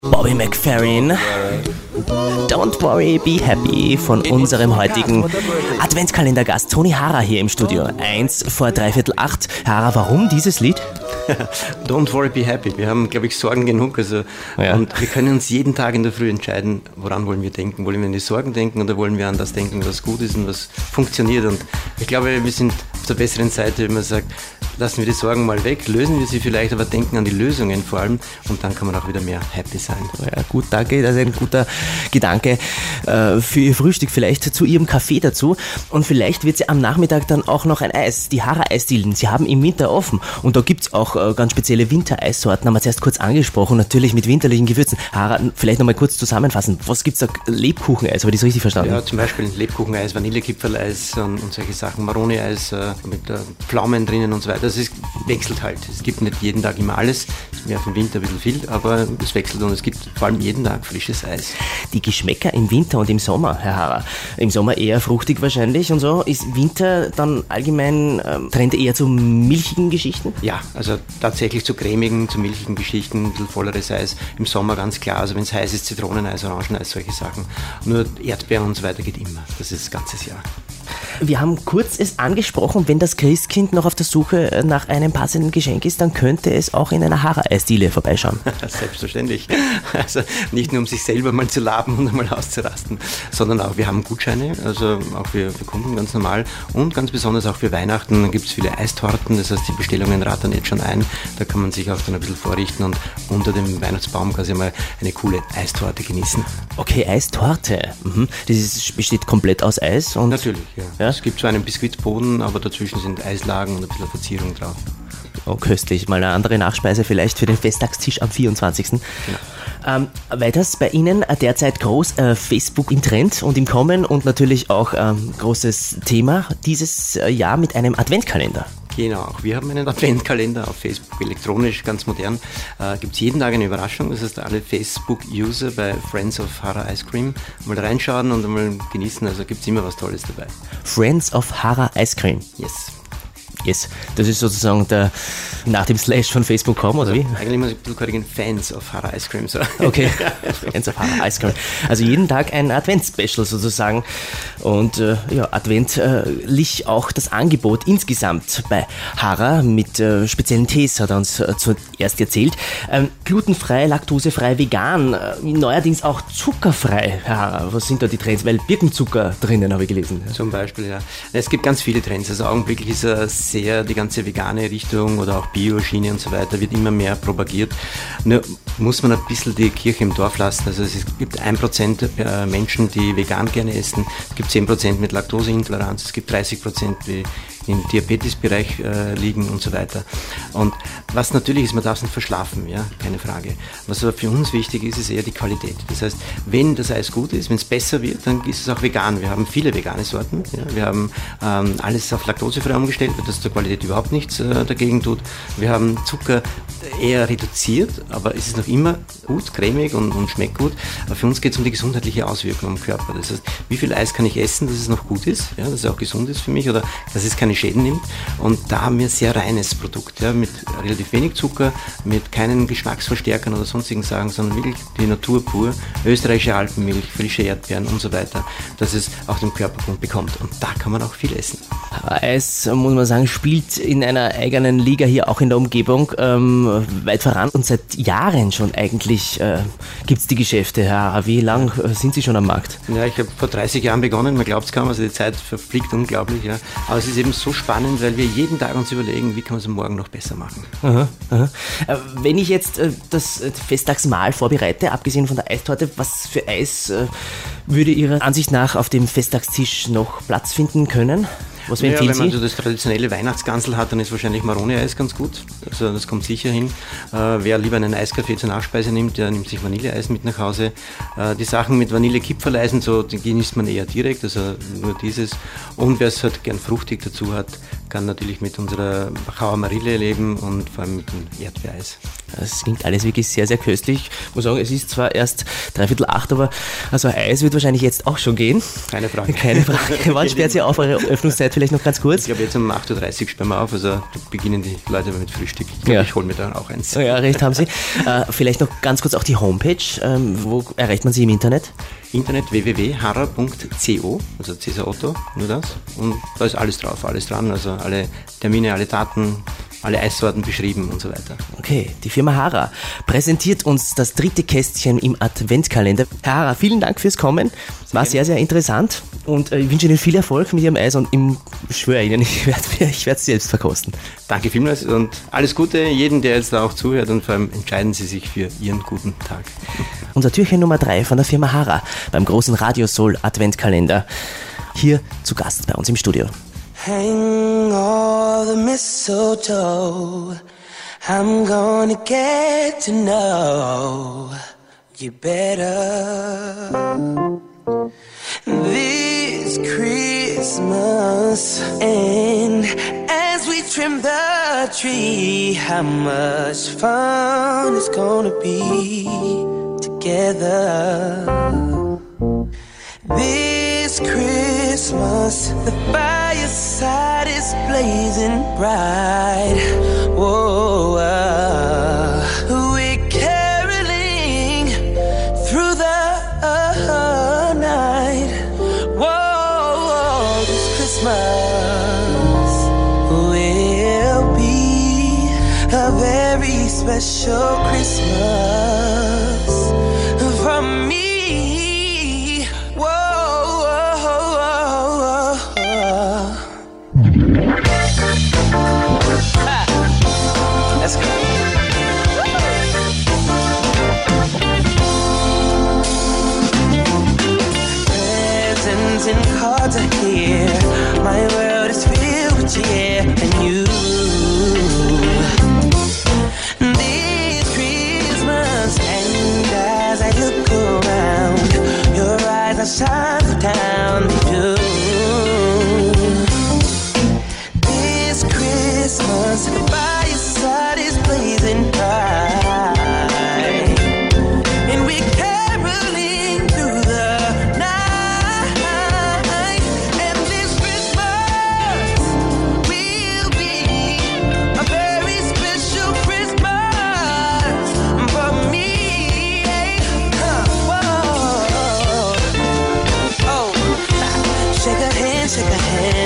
Bobby McFerrin, Don't Worry, Be Happy von unserem heutigen Adventskalendergast Toni Harrer hier im Studio. 7:45. Harrer, warum dieses Lied? Don't worry, be happy. Wir haben, glaube ich, Sorgen genug. Und wir können uns jeden Tag in der Früh entscheiden, woran wollen wir denken. Wollen wir an die Sorgen denken oder wollen wir an das denken, was gut ist und was funktioniert. Und ich glaube, wir sind auf der besseren Seite, wenn man sagt, lassen wir die Sorgen mal weg, lösen wir sie vielleicht, aber denken an die Lösungen vor allem. Und dann kann man auch wieder mehr happy sein. Ja, gut, danke. Das ist ein guter Gedanke für Ihr Frühstück, vielleicht zu Ihrem Kaffee dazu. Und vielleicht wird sie am Nachmittag dann auch noch ein Eis, die Harrer Eisdielen. Sie haben im Winter offen und da gibt es auch ganz spezielle Wintereissorten, haben wir zuerst kurz angesprochen, natürlich mit winterlichen Gewürzen. Harrer, vielleicht nochmal kurz zusammenfassen, was gibt es da? Lebkucheneis, habe ich das richtig verstanden? Ja, zum Beispiel Lebkucheneis, Vanillekipferleis und solche Sachen, Maroni-Eis mit Pflaumen drinnen und so weiter. Das wechselt halt. Es gibt nicht jeden Tag immer alles, es wäre für den Winter ein bisschen viel, aber es wechselt und es gibt vor allem jeden Tag frisches Eis. Die Geschmäcker im Winter und im Sommer, Herr Harrer, im Sommer eher fruchtig wahrscheinlich und so. Ist Winter dann allgemein Trend eher zu milchigen Geschichten? Ja, also tatsächlich zu cremigen, zu milchigen Geschichten, ein bisschen volleres Eis. Im Sommer ganz klar, also wenn es heiß ist, Zitroneneis, Orangeneis, solche Sachen. Nur Erdbeeren und so weiter geht immer. Das ist das ganze Jahr. Wir haben kurz es angesprochen, wenn das Christkind noch auf der Suche nach einem passenden Geschenk ist, dann könnte es auch in einer Harrer-Eisdiele vorbeischauen. Selbstverständlich. Also nicht nur um sich selber mal zu laben und mal auszurasten, sondern auch, wir haben Gutscheine, also auch für Kunden ganz normal und ganz besonders auch für Weihnachten gibt es viele Eistorten, das heißt die Bestellungen rattern jetzt schon ein, da kann man sich auch dann ein bisschen vorrichten und unter dem Weihnachtsbaum quasi mal eine coole Eistorte genießen. Okay, Eistorte. Das besteht komplett aus Eis? Und natürlich, ja. Es gibt so einen Biskuitboden, aber dazwischen sind Eislagen und ein bisschen Verzierung drauf. Oh, köstlich. Mal eine andere Nachspeise vielleicht für den Festtagstisch am 24. Genau. Weiters bei Ihnen derzeit groß Facebook im Trend und im Kommen und natürlich auch großes Thema dieses Jahr mit einem Adventkalender. Genau, auch wir haben einen Adventkalender auf Facebook, elektronisch, ganz modern. Gibt es jeden Tag eine Überraschung, das heißt alle Facebook-User bei Friends of Harrer Ice Cream mal reinschauen und mal genießen, also gibt es immer was Tolles dabei. Friends of Harrer Ice Cream? Yes, das ist sozusagen der nach dem Slash von Facebook kommen, oder wie? Eigentlich muss ich ein bisschen korrigieren, Fans of Harrer Ice Cream. So. Okay, Fans of Harrer Ice Cream. Also jeden Tag ein Advents-Special sozusagen. Und adventlich auch das Angebot insgesamt bei Harrer mit speziellen Tees hat er uns zuerst erzählt. Glutenfrei, laktosefrei, vegan, neuerdings auch zuckerfrei. Herr Harrer, was sind da die Trends? Weil Birkenzucker drinnen, habe ich gelesen. Zum Beispiel, ja. Es gibt ganz viele Trends. Also augenblicklich ist sehr die ganze vegane Richtung oder auch Bio-Schiene und so weiter wird immer mehr propagiert. Nur muss man ein bisschen die Kirche im Dorf lassen. Also es gibt 1% Menschen, die vegan gerne essen. Es gibt 10% mit Laktoseintoleranz. Es gibt 30%, die im Diabetesbereich liegen und so weiter. Und was natürlich ist, man darf es nicht verschlafen, ja, keine Frage. Was aber für uns wichtig ist, ist eher die Qualität. Das heißt, wenn das Eis gut ist, wenn es besser wird, dann ist es auch vegan. Wir haben viele vegane Sorten. Ja. Wir haben alles auf laktosefrei umgestellt, weil das zur Qualität überhaupt nichts dagegen tut. Wir haben Zucker eher reduziert, aber es ist noch immer gut, cremig und schmeckt gut. Aber für uns geht es um die gesundheitliche Auswirkung am Körper. Das heißt, wie viel Eis kann ich essen, dass es noch gut ist, ja, dass es auch gesund ist für mich oder dass es keine Schäden nimmt. Und da haben wir ein sehr reines Produkt, ja, mit relativ wenig Zucker, mit keinen Geschmacksverstärkern oder sonstigen Sachen, sondern wirklich die Natur pur, österreichische Alpenmilch, frische Erdbeeren und so weiter, dass es auch dem Körper gut bekommt. Und da kann man auch viel essen. Eis, muss man sagen, spielt in einer eigenen Liga hier auch in der Umgebung weit voran und seit Jahren schon eigentlich gibt es die Geschäfte. Ja, wie lang sind Sie schon am Markt? Ja, ich habe vor 30 Jahren begonnen, man glaubt es kaum, also die Zeit verfliegt unglaublich. Ja. Aber es ist eben so spannend, weil wir jeden Tag uns überlegen, wie kann man es morgen noch besser machen. Aha. Wenn ich jetzt das Festtagsmahl vorbereite, abgesehen von der Eistorte, was für Eis würde Ihrer Ansicht nach auf dem Festtagstisch noch Platz finden können? Was empfehlen wenn man Sie? so das traditionelle Weihnachtsgansel hat, dann ist wahrscheinlich Maroni-Eis ganz gut. Also das kommt sicher hin. Wer lieber einen Eiskaffee zur Nachspeise nimmt, der nimmt sich Vanilleeis mit nach Hause. Die Sachen mit Vanillekipferleisen, so, die genießt man eher direkt, also nur dieses. Und wer es halt gern fruchtig dazu hat, kann natürlich mit unserer Wachauer Marille leben und vor allem mit dem Erdbeereis. Das klingt alles wirklich sehr, sehr köstlich. Ich muss sagen, es ist zwar erst 7:45, aber also Eis wird wahrscheinlich jetzt auch schon gehen. Keine Frage. Keine Frage. Wann sperrt Sie auf eure Öffnungszeit? Öffnungszeit vielleicht noch ganz kurz? Ich glaube, jetzt um 8.30 Uhr sperren wir auf, also da beginnen die Leute mit Frühstück. Ich glaube, ich hole mir dann auch eins. Ja, recht haben Sie. Vielleicht noch ganz kurz auch die Homepage. Wo erreicht man Sie im Internet? Internet www.harrer.co, also Cäsar Otto, nur das. Und da ist alles drauf, alles dran, also alle Termine, alle Daten, alle Eissorten beschrieben und so weiter. Okay, die Firma Harrer präsentiert uns das dritte Kästchen im Adventkalender. Herr Harrer, vielen Dank fürs Kommen. War sehr, sehr interessant und ich wünsche Ihnen viel Erfolg mit Ihrem Eis und ich schwöre Ihnen, ich werde es selbst verkosten. Danke vielmals und alles Gute jedem, der jetzt da auch zuhört und vor allem entscheiden Sie sich für Ihren guten Tag. Unser Türchen Nummer 3 von der Firma Harrer beim großen Radiosol Adventkalender. Hier zu Gast bei uns im Studio. Hang all the mistletoe, I'm gonna get to know you better this Christmas. And as we trim the tree, how much fun it's gonna be together. This Christmas, the fireside is blazing bright. Whoa, we're caroling through the night. Whoa, this Christmas will be a very special Christmas for me. Let's go. Presents and cards are here. My world is filled with cheer and you. This Christmas, and as I look around, your eyes are shining down to this Christmas. The fireside is blazing bright, and we're caroling through the night. And this Christmas will be a very special Christmas for me. Whoa. Oh, shake a hand,